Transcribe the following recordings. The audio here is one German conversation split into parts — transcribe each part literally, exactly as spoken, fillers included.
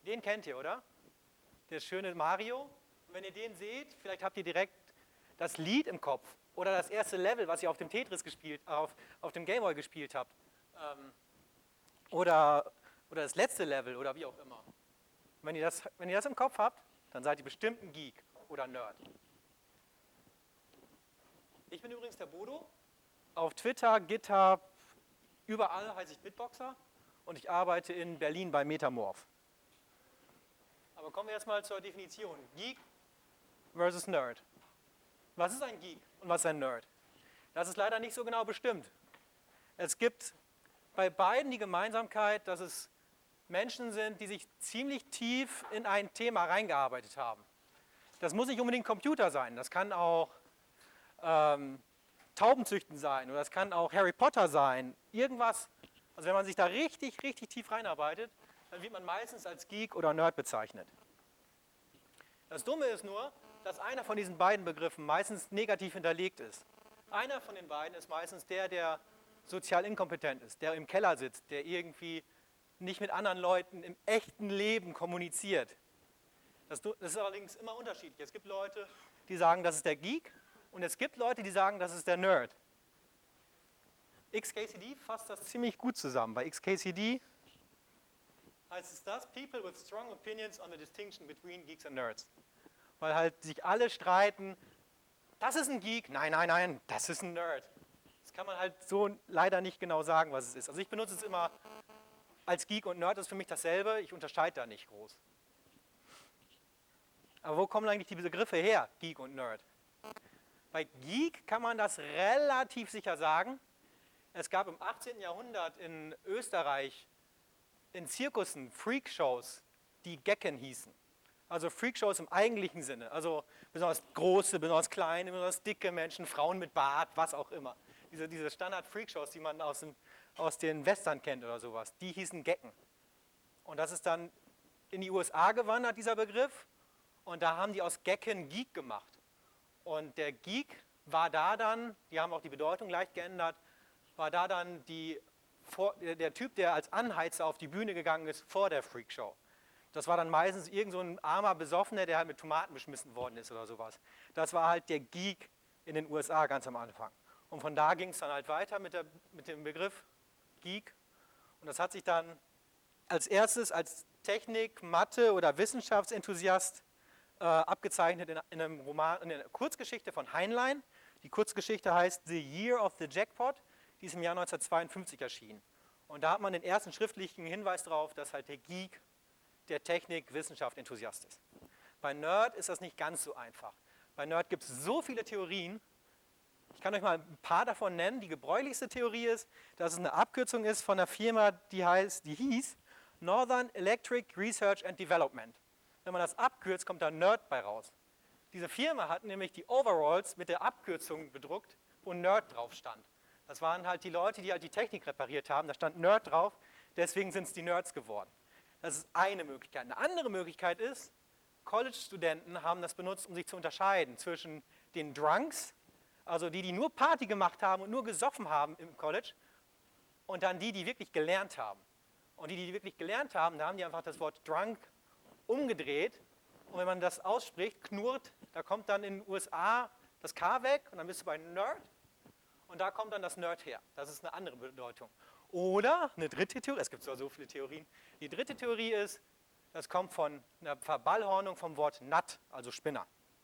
Den kennt ihr, oder? Der schöne Mario. Und wenn ihr den seht, vielleicht habt ihr direkt das Lied im Kopf oder das erste Level, was ihr auf dem Tetris gespielt, auf, auf dem Gameboy gespielt habt. Ähm, oder, oder das letzte Level oder wie auch immer. Wenn ihr, das, wenn ihr das im Kopf habt, dann seid ihr bestimmt ein Geek oder Nerd. Ich bin übrigens der Bodo. Auf Twitter, GitHub, überall heiße ich Bitboxer und ich arbeite in Berlin bei Metamorph. Aber kommen wir jetzt mal zur Definition. Geek versus Nerd. Was ist ein Geek und was ist ein Nerd? Das ist leider nicht so genau bestimmt. Es gibt bei beiden die Gemeinsamkeit, dass es Menschen sind, die sich ziemlich tief in ein Thema reingearbeitet haben. Das muss nicht unbedingt Computer sein, das kann auch ähm, Taubenzüchten sein oder das kann auch Harry Potter sein. Irgendwas, also wenn man sich da richtig, richtig tief reinarbeitet, dann wird man meistens als Geek oder Nerd bezeichnet. Das Dumme ist nur, dass einer von diesen beiden Begriffen meistens negativ hinterlegt ist. Einer von den beiden ist meistens der, der sozial inkompetent ist, der im Keller sitzt, der irgendwie nicht mit anderen Leuten im echten Leben kommuniziert. Das, das ist allerdings immer unterschiedlich. Es gibt Leute, die sagen, das ist der Geek und es gibt Leute, die sagen, das ist der Nerd. X K C D fasst das ziemlich gut zusammen. Bei X K C D heißt es das, people with strong opinions on the distinction between geeks and nerds. Weil halt sich alle streiten, das ist ein Geek, nein, nein, nein, das ist ein Nerd. Das kann man halt so leider nicht genau sagen, was es ist. Also ich benutze es immer als Geek und Nerd, das ist für mich dasselbe, ich unterscheide da nicht groß. Aber wo kommen eigentlich die Begriffe her, Geek und Nerd? Bei Geek kann man das relativ sicher sagen. Es gab im achtzehnten Jahrhundert in Österreich in Zirkussen Freakshows, die Gecken hießen. Also Freakshows im eigentlichen Sinne. Also besonders große, besonders kleine, besonders dicke Menschen, Frauen mit Bart, was auch immer. Diese, diese Standard-Freakshows, die man aus, dem, aus den Western kennt oder sowas, die hießen Gecken. Und das ist dann in die U S A gewandert, dieser Begriff. Und da haben die aus Gecken Geek gemacht. Und der Geek war da dann, die haben auch die Bedeutung leicht geändert, war da dann die, der Typ, der als Anheizer auf die Bühne gegangen ist vor der Freakshow. Das war dann meistens irgend so ein armer Besoffener, der halt mit Tomaten beschmissen worden ist oder sowas. Das war halt der Geek in den U S A ganz am Anfang. Und von da ging es dann halt weiter mit, der, mit dem Begriff Geek. Und das hat sich dann als erstes als Technik-, Mathe- oder Wissenschaftsenthusiast äh, abgezeichnet in, in einem Roman, in einer Kurzgeschichte von Heinlein. Die Kurzgeschichte heißt The Year of the Jackpot, die ist im Jahr neunzehnhundertzweiundfünfzig erschienen. Und da hat man den ersten schriftlichen Hinweis darauf, dass halt der Geek der Technik, Wissenschaft, Enthusiast ist. Bei Nerd ist das nicht ganz so einfach. Bei Nerd gibt es so viele Theorien. Ich kann euch mal ein paar davon nennen. Die gebräuchlichste Theorie ist, dass es eine Abkürzung ist von einer Firma, die, heißt, die hieß Northern Electric Research and Development. Wenn man das abkürzt, kommt da Nerd bei raus. Diese Firma hat nämlich die Overalls mit der Abkürzung bedruckt, wo Nerd drauf stand. Das waren halt die Leute, die halt die Technik repariert haben. Da stand Nerd drauf, deswegen sind es die Nerds geworden. Das ist eine Möglichkeit. Eine andere Möglichkeit ist, College-Studenten haben das benutzt, um sich zu unterscheiden zwischen den Drunks, also die, die nur Party gemacht haben und nur gesoffen haben im College, und dann die, die wirklich gelernt haben. Und die, die wirklich gelernt haben, da haben die einfach das Wort Drunk umgedreht. Und wenn man das ausspricht, knurrt, da kommt dann in den U S A das K weg und dann bist du bei Nerd. Und da kommt dann das Nerd her. Das ist eine andere Bedeutung. Oder eine dritte Theorie, es gibt zwar so viele Theorien, die dritte Theorie ist, das kommt von einer Verballhornung vom Wort Nut, also Spinner.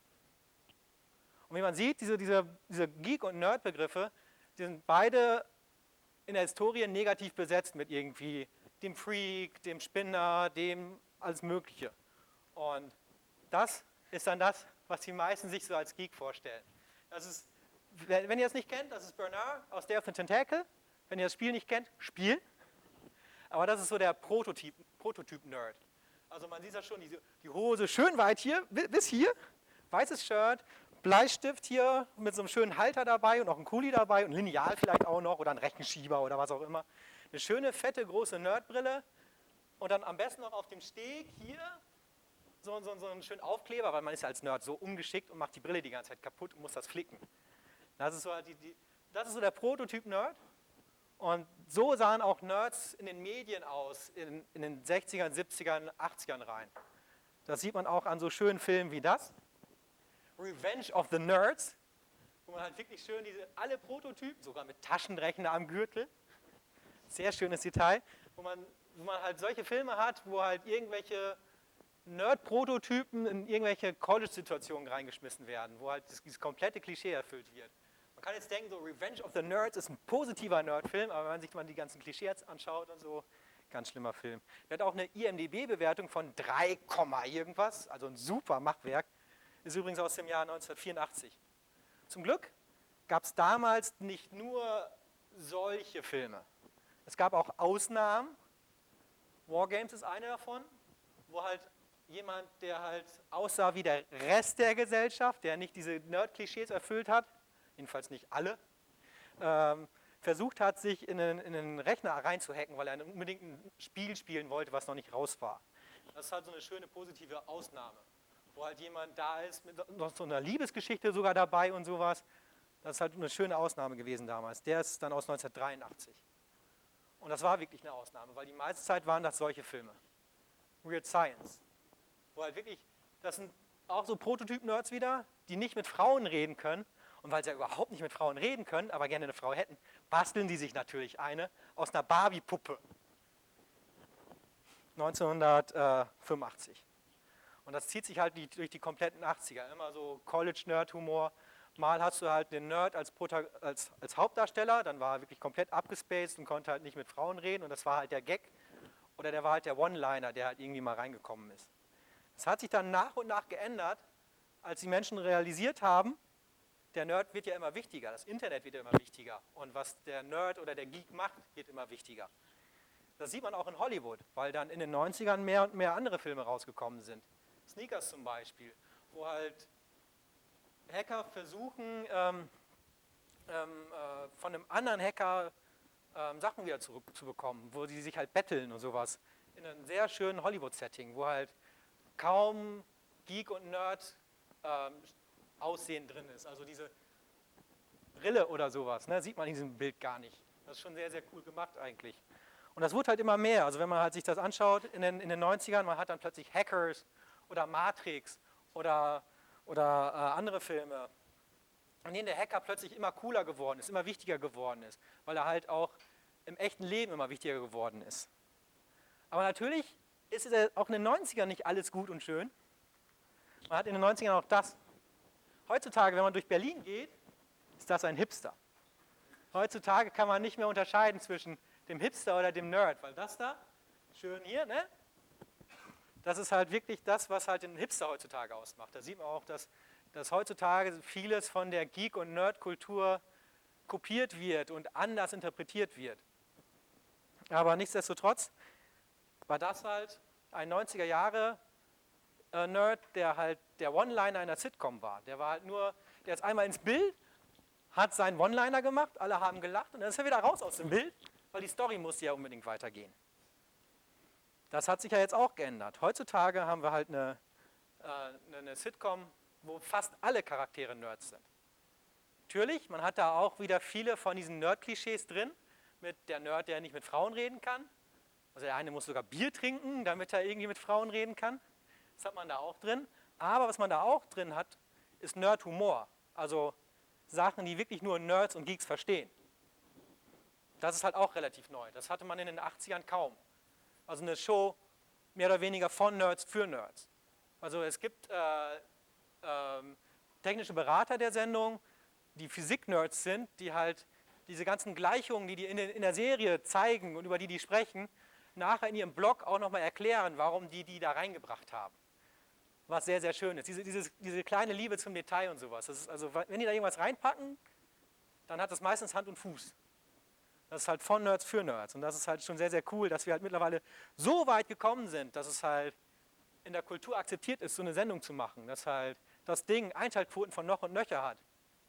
Und wie man sieht, diese, diese, diese Geek- und Nerd-Begriffe, die sind beide in der Historie negativ besetzt mit irgendwie dem Freak, dem Spinner, dem alles Mögliche. Und das ist dann das, was die meisten sich so als Geek vorstellen. Das ist, wenn ihr es nicht kennt, das ist Bernard aus Day of the Tentacle. Wenn ihr das Spiel nicht kennt, Spiel. Aber das ist so der Prototyp, Prototyp-Nerd. Also man sieht das schon, die, die Hose schön weit hier, bis hier, weißes Shirt, Bleistift hier mit so einem schönen Halter dabei und auch ein Kuli dabei und Lineal vielleicht auch noch oder ein Rechenschieber oder was auch immer. Eine schöne, fette, große Nerdbrille und dann am besten noch auf dem Steg hier so, so, so einen schönen Aufkleber, weil man ist ja als Nerd so ungeschickt und macht die Brille die ganze Zeit kaputt und muss das flicken. Das ist so, die, die, das ist so der Prototyp-Nerd. Und so sahen auch Nerds in den Medien aus, in, in den sechzigern, siebzigern, achtzigern rein. Das sieht man auch an so schönen Filmen wie das. Revenge of the Nerds, wo man halt wirklich schön diese, alle Prototypen, sogar mit Taschenrechner am Gürtel, sehr schönes Detail, wo man, wo man halt solche Filme hat, wo halt irgendwelche Nerd-Prototypen in irgendwelche College-Situationen reingeschmissen werden, wo halt das, dieses komplette Klischee erfüllt wird. Man kann jetzt denken, so Revenge of the Nerds ist ein positiver Nerd-Film, aber wenn man sich mal die ganzen Klischees anschaut und so, ganz schlimmer Film. Der hat auch eine I M D B-Bewertung von drei, irgendwas, also ein super Machwerk. Ist übrigens aus dem Jahr neunzehnhundertvierundachtzig. Zum Glück gab es damals nicht nur solche Filme. Es gab auch Ausnahmen. Wargames ist eine davon, wo halt jemand, der halt aussah wie der Rest der Gesellschaft, der nicht diese Nerd-Klischees erfüllt hat, jedenfalls nicht alle, ähm, versucht hat, sich in einen, in einen Rechner reinzuhacken, weil er unbedingt ein Spiel spielen wollte, was noch nicht raus war. Das ist halt so eine schöne positive Ausnahme, wo halt jemand da ist, mit noch so einer Liebesgeschichte sogar dabei und sowas. Das ist halt eine schöne Ausnahme gewesen damals. Der ist dann aus neunzehnhundertdreiundachtzig. Und das war wirklich eine Ausnahme, weil die meiste Zeit waren das solche Filme. Weird Science. Wo halt wirklich, das sind auch so Prototyp-Nerds wieder, die nicht mit Frauen reden können. Und weil sie ja überhaupt nicht mit Frauen reden können, aber gerne eine Frau hätten, basteln die sich natürlich eine aus einer Barbie-Puppe. neunzehnhundertfünfundachtzig. Und das zieht sich halt durch die kompletten achtziger. Immer so College-Nerd-Humor. Mal hast du halt den Nerd als, als, als Hauptdarsteller, dann war er wirklich komplett abgespaced und konnte halt nicht mit Frauen reden. Und das war halt der Gag. Oder der war halt der One-Liner, der halt irgendwie mal reingekommen ist. Das hat sich dann nach und nach geändert, als die Menschen realisiert haben, der Nerd wird ja immer wichtiger, das Internet wird ja immer wichtiger und was der Nerd oder der Geek macht, wird immer wichtiger. Das sieht man auch in Hollywood, weil dann in den neunzigern mehr und mehr andere Filme rausgekommen sind. Sneakers zum Beispiel, wo halt Hacker versuchen, ähm, ähm, äh, von einem anderen Hacker ähm, Sachen wieder zurückzubekommen, wo sie sich halt betteln und sowas. In einem sehr schönen Hollywood-Setting, wo halt kaum Geek und Nerd ähm, Aussehen drin ist. Also diese Brille oder sowas, ne, sieht man in diesem Bild gar nicht. Das ist schon sehr, sehr cool gemacht eigentlich. Und das wird halt immer mehr. Also wenn man halt sich das anschaut in den, in den neunzigern, man hat dann plötzlich Hackers oder Matrix oder, oder äh, andere Filme, in denen der Hacker plötzlich immer cooler geworden ist, immer wichtiger geworden ist, weil er halt auch im echten Leben immer wichtiger geworden ist. Aber natürlich ist es auch in den neunzigern nicht alles gut und schön. Man hat in den neunzigern auch das. Heutzutage, wenn man durch Berlin geht, ist das ein Hipster. Heutzutage kann man nicht mehr unterscheiden zwischen dem Hipster oder dem Nerd, weil das da, schön hier, ne? Das ist halt wirklich das, was halt den Hipster heutzutage ausmacht. Da sieht man auch, dass, dass heutzutage vieles von der Geek- und Nerd-Kultur kopiert wird und anders interpretiert wird. Aber nichtsdestotrotz war das halt ein neunziger Jahre äh, Nerd, der halt der One-Liner einer Sitcom war. Der war halt nur, der ist einmal ins Bild, hat seinen One-Liner gemacht, alle haben gelacht und dann ist er wieder raus aus dem Bild, weil die Story musste ja unbedingt weitergehen. Das hat sich ja jetzt auch geändert. Heutzutage haben wir halt eine, äh, eine Sitcom, wo fast alle Charaktere Nerds sind. Natürlich, man hat da auch wieder viele von diesen Nerd-Klischees drin, mit der Nerd, der nicht mit Frauen reden kann. Also der eine muss sogar Bier trinken, damit er irgendwie mit Frauen reden kann. Das hat man da auch drin. Aber was man da auch drin hat, ist Nerd-Humor. Also Sachen, die wirklich nur Nerds und Geeks verstehen. Das ist halt auch relativ neu. Das hatte man in den achtzigern kaum. Also eine Show mehr oder weniger von Nerds für Nerds. Also es gibt äh, äh, technische Berater der Sendung, die Physik-Nerds sind, die halt diese ganzen Gleichungen, die die in, in der Serie zeigen und über die die sprechen, nachher in ihrem Blog auch nochmal erklären, warum die die da reingebracht haben. Was sehr, sehr schön ist. Diese, diese, diese kleine Liebe zum Detail und sowas. Das ist also, wenn die da irgendwas reinpacken, dann hat das meistens Hand und Fuß. Das ist halt von Nerds für Nerds. Und das ist halt schon sehr, sehr cool, dass wir halt mittlerweile so weit gekommen sind, dass es halt in der Kultur akzeptiert ist, so eine Sendung zu machen. Dass halt das Ding Einschaltquoten von noch und nöcher hat.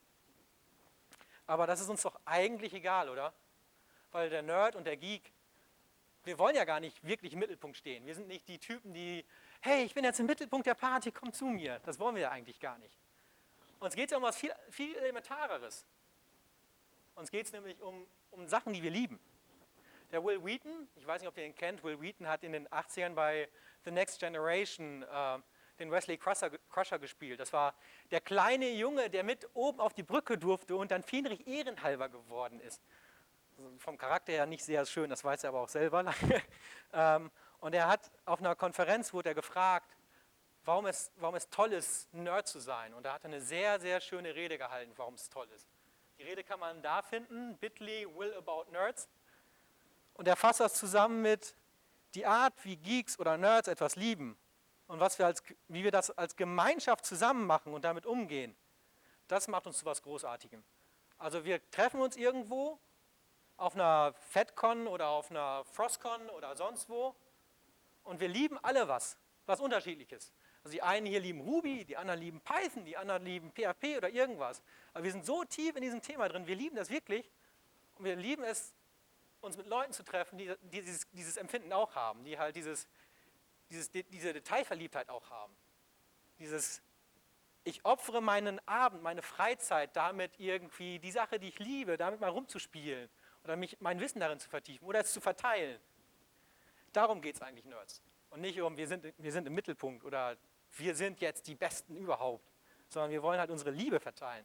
Aber das ist uns doch eigentlich egal, oder? Weil der Nerd und der Geek, wir wollen ja gar nicht wirklich im Mittelpunkt stehen. Wir sind nicht die Typen, die, hey, ich bin jetzt im Mittelpunkt der Party, komm zu mir. Das wollen wir ja eigentlich gar nicht. Uns geht es ja um was viel, viel Elementareres. Uns geht es nämlich um, um Sachen, die wir lieben. Der Will Wheaton, ich weiß nicht, ob ihr ihn kennt, Will Wheaton hat in den achtzigern bei The Next Generation äh, den Wesley Crusher, Crusher gespielt. Das war der kleine Junge, der mit oben auf die Brücke durfte und dann Fähnrich Ehrenhalber geworden ist. Also vom Charakter her nicht sehr schön, das weiß er aber auch selber. ähm, und er hat auf einer Konferenz, wurde er gefragt, warum es, warum es toll ist, ein Nerd zu sein. Und da hat er eine sehr, sehr schöne Rede gehalten, warum es toll ist. Die Rede kann man da finden, Bitly Will About Nerds. Und er fasst das zusammen mit die Art, wie Geeks oder Nerds etwas lieben und was wir als, wie wir das als Gemeinschaft zusammen machen und damit umgehen. Das macht uns zu was Großartigem. Also wir treffen uns irgendwo auf einer FedCon oder auf einer FrostCon oder sonst wo und wir lieben alle was, was Unterschiedliches. Also die einen hier lieben Ruby, die anderen lieben Python, die anderen lieben P H P oder irgendwas. Aber wir sind so tief in diesem Thema drin, wir lieben das wirklich und wir lieben es, uns mit Leuten zu treffen, die, die dieses, dieses Empfinden auch haben, die halt dieses, dieses, diese Detailverliebtheit auch haben. Dieses, ich opfere meinen Abend, meine Freizeit damit irgendwie, die Sache, die ich liebe, damit mal rumzuspielen oder mich, mein Wissen darin zu vertiefen oder es zu verteilen. Darum geht es eigentlich Nerds. Und nicht um, wir sind, wir sind im Mittelpunkt oder wir sind jetzt die Besten überhaupt, sondern wir wollen halt unsere Liebe verteilen.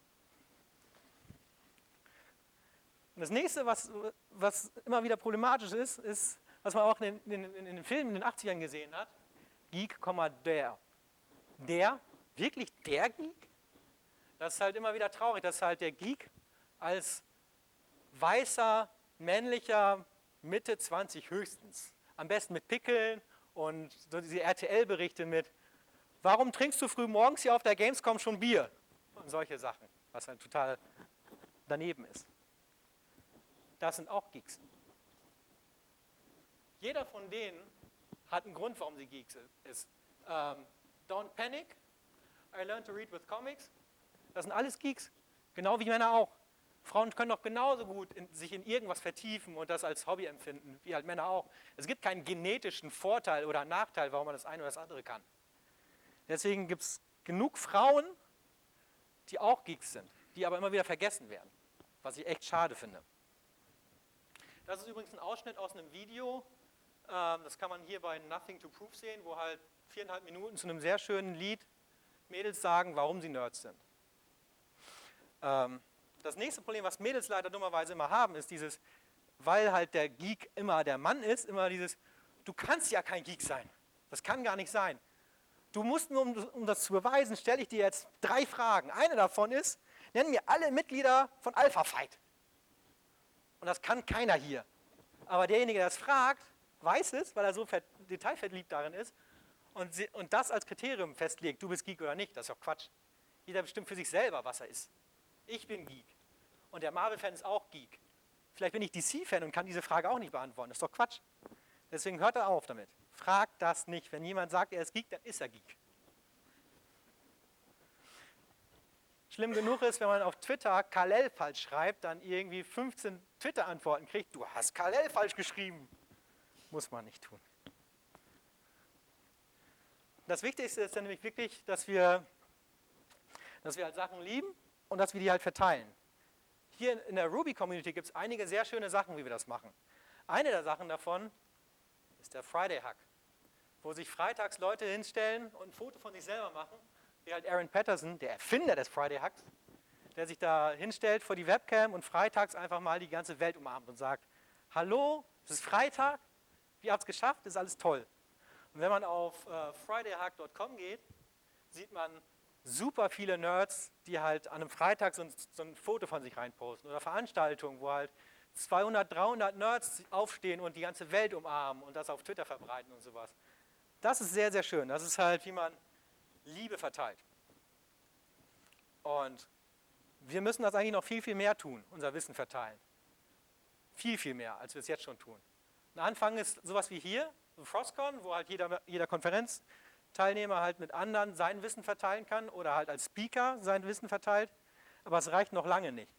Und das nächste, was, was immer wieder problematisch ist, ist, was man auch in den, in, in den Filmen in den achtzigern gesehen hat, Geek, der. Der, wirklich der Geek? Das ist halt immer wieder traurig, dass halt der Geek als weißer, männlicher, Mitte zwanzig höchstens, am besten mit Pickeln und so diese R T L-Berichte mit, warum trinkst du früh morgens hier auf der Gamescom schon Bier? Und solche Sachen, was halt total daneben ist. Das sind auch Geeks. Jeder von denen hat einen Grund, warum sie Geeks ist. Ähm, Don't Panic, I Learned to Read with Comics, das sind alles Geeks, genau wie Männer auch. Frauen können doch genauso gut in, sich in irgendwas vertiefen und das als Hobby empfinden, wie halt Männer auch. Es gibt keinen genetischen Vorteil oder Nachteil, warum man das eine oder das andere kann. Deswegen gibt es genug Frauen, die auch Geeks sind, die aber immer wieder vergessen werden, was ich echt schade finde. Das ist übrigens ein Ausschnitt aus einem Video, ähm, das kann man hier bei Nothing to Prove sehen, wo halt viereinhalb Minuten zu einem sehr schönen Lied Mädels sagen, warum sie Nerds sind. Ähm, das nächste Problem, was Mädels leider dummerweise immer haben, ist dieses, weil halt der Geek immer der Mann ist, immer dieses, du kannst ja kein Geek sein. Das kann gar nicht sein. Du musst nur, um, um das zu beweisen, stelle ich dir jetzt drei Fragen. Eine davon ist, nenn mir alle Mitglieder von Alpha Fight. Und das kann keiner hier. Aber derjenige, der das fragt, weiß es, weil er so detailverliebt darin ist und, sie, und das als Kriterium festlegt, du bist Geek oder nicht, das ist doch Quatsch. Jeder bestimmt für sich selber, was er ist. Ich bin Geek. Und der Marvel-Fan ist auch Geek. Vielleicht bin ich D C-Fan und kann diese Frage auch nicht beantworten. Das ist doch Quatsch. Deswegen hört er auf damit. Fragt das nicht. Wenn jemand sagt, er ist Geek, dann ist er Geek. Schlimm genug ist, wenn man auf Twitter Kal-El falsch schreibt, dann irgendwie fünfzehn Twitter-Antworten kriegt, du hast Kal-El falsch geschrieben. Muss man nicht tun. Das Wichtigste ist dann nämlich wirklich, dass wir, dass wir halt Sachen lieben und dass wir die halt verteilen. Hier in der Ruby-Community gibt es einige sehr schöne Sachen, wie wir das machen. Eine der Sachen davon ist der Friday-Hack, wo sich freitags Leute hinstellen und ein Foto von sich selber machen, wie halt Aaron Patterson, der Erfinder des Friday-Hacks, der sich da hinstellt vor die Webcam und freitags einfach mal die ganze Welt umarmt und sagt, hallo, es ist Freitag, ihr habt es geschafft, ist alles toll. Und wenn man auf äh, friday hack punkt com geht, sieht man super viele Nerds, die halt an einem Freitag so ein, so ein Foto von sich reinposten oder Veranstaltungen, wo halt zweihundert, dreihundert Nerds aufstehen und die ganze Welt umarmen und das auf Twitter verbreiten und sowas. Das ist sehr, sehr schön. Das ist halt, wie man Liebe verteilt. Und wir müssen das eigentlich noch viel, viel mehr tun, unser Wissen verteilen. Viel, viel mehr, als wir es jetzt schon tun. Ein Anfang ist sowas wie hier, so FrostCon, wo halt jeder, jeder Konferenzteilnehmer halt mit anderen sein Wissen verteilen kann oder halt als Speaker sein Wissen verteilt, aber es reicht noch lange nicht.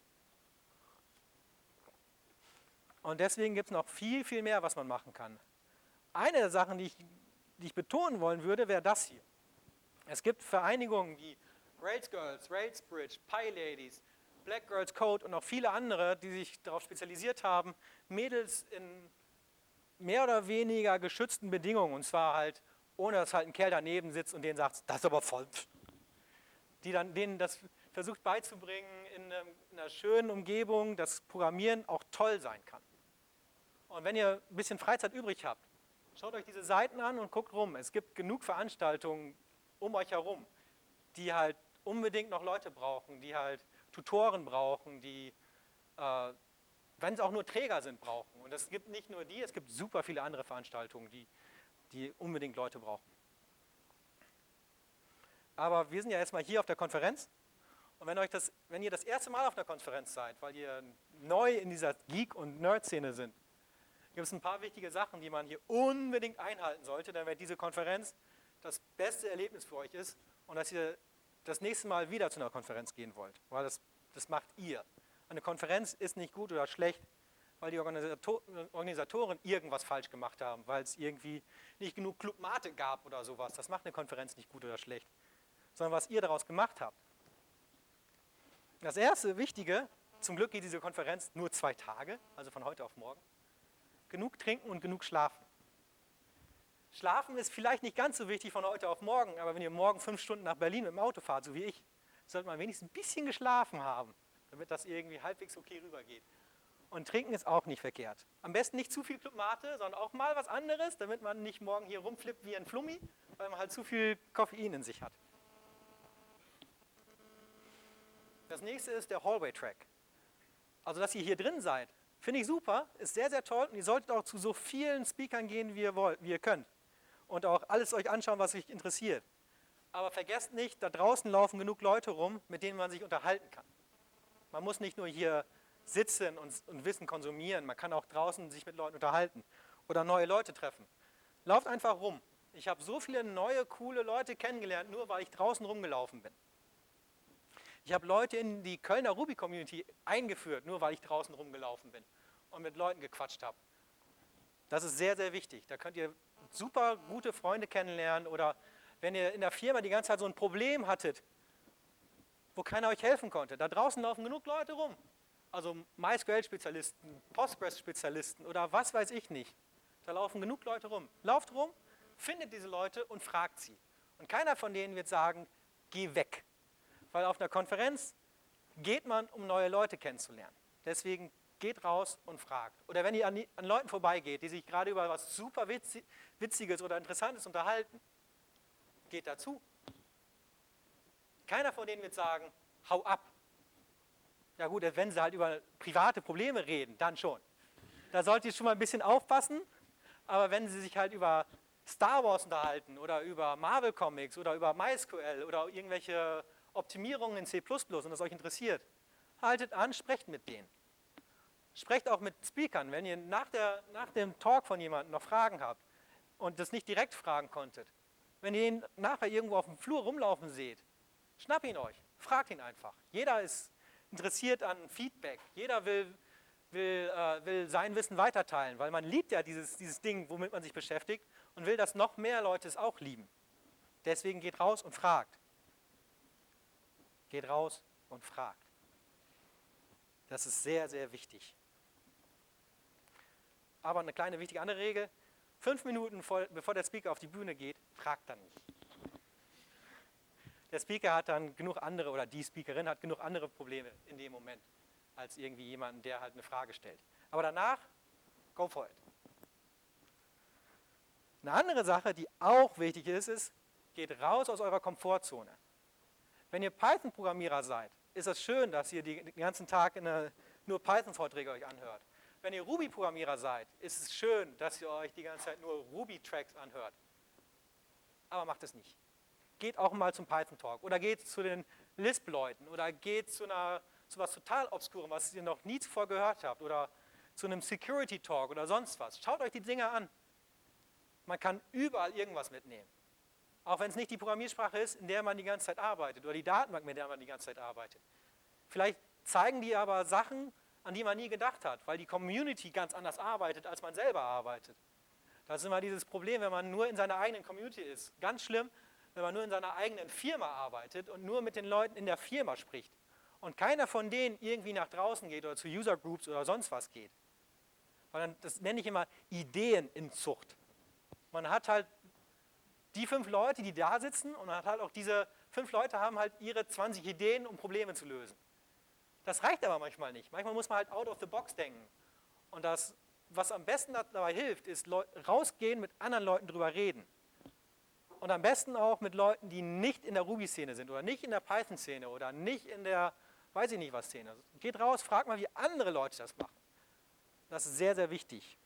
Und deswegen gibt es noch viel, viel mehr, was man machen kann. Eine der Sachen, die ich, die ich betonen wollen würde, wäre das hier. Es gibt Vereinigungen wie Rails Girls, Rails Bridge, PyLadies, Black Girls Code und auch viele andere, die sich darauf spezialisiert haben, Mädels in mehr oder weniger geschützten Bedingungen, und zwar halt, ohne dass halt ein Kerl daneben sitzt und denen sagt, das ist aber voll, die dann denen das versucht beizubringen in, einem, in einer schönen Umgebung, dass Programmieren auch toll sein kann. Und wenn ihr ein bisschen Freizeit übrig habt, schaut euch diese Seiten an und guckt rum. Es gibt genug Veranstaltungen um euch herum, die halt unbedingt noch Leute brauchen, die halt Tutoren brauchen, die, äh, wenn es auch nur Träger sind, brauchen. Und es gibt nicht nur die, es gibt super viele andere Veranstaltungen, die, die unbedingt Leute brauchen. Aber wir sind ja erstmal hier auf der Konferenz. Und wenn, euch das, wenn ihr das erste Mal auf einer Konferenz seid, weil ihr neu in dieser Geek- und Nerd-Szene sind, gibt es ein paar wichtige Sachen, die man hier unbedingt einhalten sollte, damit diese Konferenz das beste Erlebnis für euch ist und dass ihr das nächste Mal wieder zu einer Konferenz gehen wollt, weil das, das macht ihr. Eine Konferenz ist nicht gut oder schlecht, weil die Organisator, Organisatoren irgendwas falsch gemacht haben, weil es irgendwie nicht genug Clubmate gab oder sowas. Das macht eine Konferenz nicht gut oder schlecht, sondern was ihr daraus gemacht habt. Das erste Wichtige, zum Glück geht diese Konferenz nur zwei Tage, also von heute auf morgen, genug trinken und genug schlafen. Schlafen ist vielleicht nicht ganz so wichtig von heute auf morgen, aber wenn ihr morgen fünf Stunden nach Berlin mit dem Auto fahrt, so wie ich, sollte man wenigstens ein bisschen geschlafen haben, damit das irgendwie halbwegs okay rübergeht. Und trinken ist auch nicht verkehrt. Am besten nicht zu viel Club Mate, sondern auch mal was anderes, damit man nicht morgen hier rumflippt wie ein Flummi, weil man halt zu viel Koffein in sich hat. Das nächste ist der Hallway-Track. Also, dass ihr hier drin seid, finde ich super, ist sehr, sehr toll und ihr solltet auch zu so vielen Speakern gehen, wie ihr wollt, wie ihr könnt. Und auch alles euch anschauen, was euch interessiert. Aber vergesst nicht, da draußen laufen genug Leute rum, mit denen man sich unterhalten kann. Man muss nicht nur hier sitzen und, und Wissen konsumieren, man kann auch draußen sich mit Leuten unterhalten oder neue Leute treffen. Lauft einfach rum. Ich habe so viele neue, coole Leute kennengelernt, nur weil ich draußen rumgelaufen bin. Ich habe Leute in die Kölner Ruby-Community eingeführt, nur weil ich draußen rumgelaufen bin und mit Leuten gequatscht habe. Das ist sehr, sehr wichtig. Da könnt ihr super gute Freunde kennenlernen oder wenn ihr in der Firma die ganze Zeit so ein Problem hattet, wo keiner euch helfen konnte. Da draußen laufen genug Leute rum. Also MySQL-Spezialisten, Postgres-Spezialisten oder was weiß ich nicht. Da laufen genug Leute rum. Lauft rum, findet diese Leute und fragt sie. Und keiner von denen wird sagen, geh weg. Weil auf einer Konferenz geht man, um neue Leute kennenzulernen. Deswegen geht raus und fragt. Oder wenn ihr an, die, an Leuten vorbeigeht, die sich gerade über was super Witziges oder Interessantes unterhalten, geht dazu. Keiner von denen wird sagen, hau ab. Ja gut, wenn sie halt über private Probleme reden, dann schon. Da solltet ihr schon mal ein bisschen aufpassen, aber wenn sie sich halt über Star Wars unterhalten oder über Marvel Comics oder über MySQL oder irgendwelche Optimierungen in C plus plus und das euch interessiert, haltet an, sprecht mit denen. Sprecht auch mit Speakern, wenn ihr nach, der, nach dem Talk von jemandem noch Fragen habt und das nicht direkt fragen konntet. Wenn ihr ihn nachher irgendwo auf dem Flur rumlaufen seht, schnappt ihn euch, fragt ihn einfach. Jeder ist interessiert an Feedback, jeder will, will, äh, will sein Wissen weiterteilen, weil man liebt ja dieses, dieses Ding, womit man sich beschäftigt und will, dass noch mehr Leute es auch lieben. Deswegen geht raus und fragt. Geht raus und fragt. Das ist sehr, sehr wichtig. Aber eine kleine wichtige andere Regel, fünf Minuten vor, bevor der Speaker auf die Bühne geht, fragt dann nicht. Der Speaker hat dann genug andere, oder die Speakerin hat genug andere Probleme in dem Moment, als irgendwie jemanden, der halt eine Frage stellt. Aber danach, go for it. Eine andere Sache, die auch wichtig ist, ist, geht raus aus eurer Komfortzone. Wenn ihr Python-Programmierer seid, ist es schön, dass ihr den ganzen Tag eine, nur Python-Vorträge euch anhört. Wenn ihr Ruby-Programmierer seid, ist es schön, dass ihr euch die ganze Zeit nur Ruby-Tracks anhört. Aber macht es nicht. Geht auch mal zum Python-Talk oder geht zu den Lisp-Leuten oder geht zu, einer, zu was total Obskurem, was ihr noch nie zuvor gehört habt oder zu einem Security-Talk oder sonst was. Schaut euch die Dinge an. Man kann überall irgendwas mitnehmen. Auch wenn es nicht die Programmiersprache ist, in der man die ganze Zeit arbeitet oder die Datenbank, mit der man die ganze Zeit arbeitet. Vielleicht zeigen die aber Sachen, an die man nie gedacht hat, weil die Community ganz anders arbeitet, als man selber arbeitet. Das ist immer dieses Problem, wenn man nur in seiner eigenen Community ist. Ganz schlimm, wenn man nur in seiner eigenen Firma arbeitet und nur mit den Leuten in der Firma spricht und keiner von denen irgendwie nach draußen geht oder zu User Groups oder sonst was geht. Weil dann, das nenne ich immer Ideeninzucht. Man hat halt die fünf Leute, die da sitzen, und man hat halt auch diese fünf Leute haben halt ihre zwanzig Ideen, um Probleme zu lösen. Das reicht aber manchmal nicht. Manchmal muss man halt out of the box denken. Und das, was am besten dabei hilft, ist rausgehen, mit anderen Leuten drüber reden. Und am besten auch mit Leuten, die nicht in der Ruby-Szene sind oder nicht in der Python-Szene oder nicht in der, weiß ich nicht was, Szene. Geht raus, fragt mal, wie andere Leute das machen. Das ist sehr, sehr wichtig.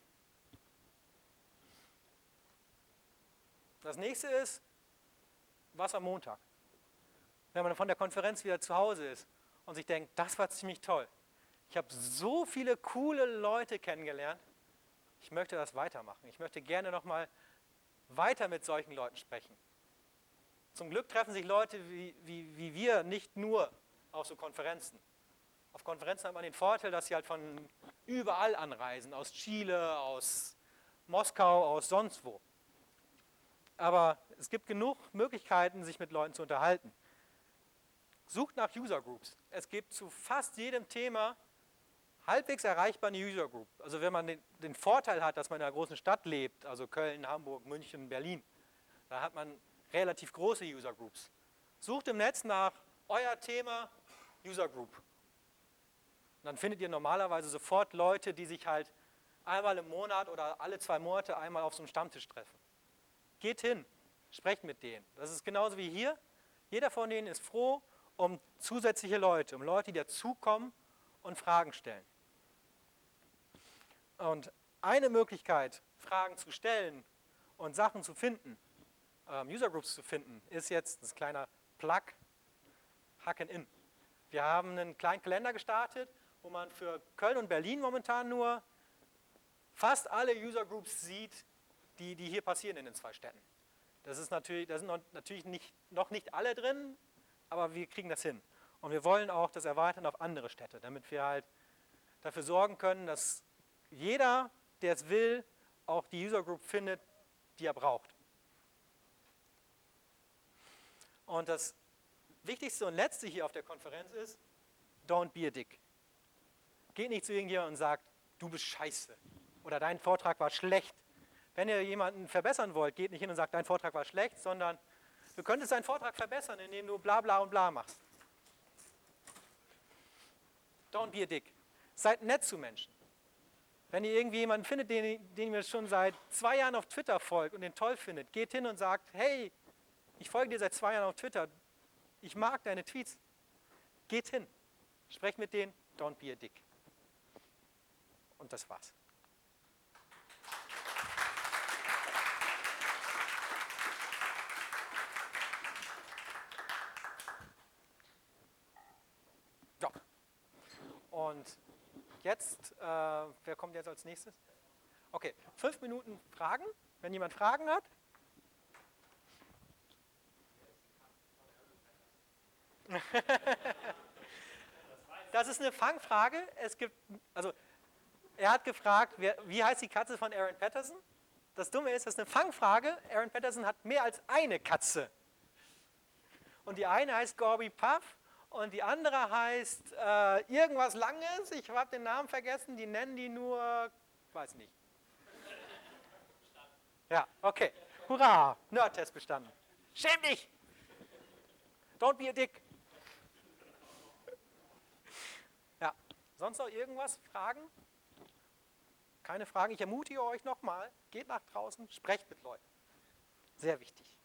Das nächste ist, was am Montag? Wenn man von der Konferenz wieder zu Hause ist und sich denkt, das war ziemlich toll. Ich habe so viele coole Leute kennengelernt. Ich möchte das weitermachen. Ich möchte gerne nochmal weiter mit solchen Leuten sprechen. Zum Glück treffen sich Leute wie, wie, wie wir nicht nur auf so Konferenzen. Auf Konferenzen hat man den Vorteil, dass sie halt von überall anreisen, aus Chile, aus Moskau, aus sonst wo. Aber es gibt genug Möglichkeiten, sich mit Leuten zu unterhalten. Sucht nach User Groups. Es gibt zu fast jedem Thema halbwegs erreichbar eine User Group. Also wenn man den, den Vorteil hat, dass man in einer großen Stadt lebt, also Köln, Hamburg, München, Berlin, da hat man relativ große User Groups. Sucht im Netz nach euer Thema User Group. Und dann findet ihr normalerweise sofort Leute, die sich halt einmal im Monat oder alle zwei Monate einmal auf so einem Stammtisch treffen. Geht hin, sprecht mit denen. Das ist genauso wie hier. Jeder von denen ist froh um zusätzliche Leute, um Leute, die dazukommen und Fragen stellen. Und eine Möglichkeit, Fragen zu stellen und Sachen zu finden, ähm, User Groups zu finden, ist jetzt ein kleiner Plug, Hacken in. Wir haben einen kleinen Kalender gestartet, wo man für Köln und Berlin momentan nur fast alle User Groups sieht, die, die hier passieren in den zwei Städten. Das ist natürlich, da sind noch, natürlich nicht, noch nicht alle drin, aber wir kriegen das hin. Und wir wollen auch das erweitern auf andere Städte, damit wir halt dafür sorgen können, dass jeder, der es will, auch die User Group findet, die er braucht. Und das Wichtigste und Letzte hier auf der Konferenz ist, don't be a dick. Geht nicht zu irgendjemandem und sagt, du bist scheiße oder dein Vortrag war schlecht. Wenn ihr jemanden verbessern wollt, geht nicht hin und sagt, dein Vortrag war schlecht, sondern du könntest deinen Vortrag verbessern, indem du bla bla und bla machst. Don't be a dick. Seid nett zu Menschen. Wenn ihr irgendwie jemanden findet, den, den ihr schon seit zwei Jahren auf Twitter folgt und den toll findet, geht hin und sagt, hey, ich folge dir seit zwei Jahren auf Twitter, ich mag deine Tweets. Geht hin, sprecht mit denen, don't be a dick. Und das war's. So. Und jetzt, äh, wer kommt jetzt als nächstes? Okay, fünf Minuten Fragen, wenn jemand Fragen hat. Das ist eine Fangfrage. Es gibt, also, er hat gefragt, wer, wie heißt die Katze von Aaron Patterson? Das Dumme ist, das ist eine Fangfrage. Aaron Patterson hat mehr als eine Katze. Und die eine heißt Gorby Puff und die andere heißt äh, irgendwas Langes. Ich habe den Namen vergessen. Die nennen die nur, weiß nicht. Ja, okay. Hurra, Nerd-Test bestanden. Schäm dich! Don't be a dick. Ja, sonst noch irgendwas? Fragen? Keine Fragen. Ich ermutige euch nochmal, geht nach draußen, sprecht mit Leuten. Sehr wichtig.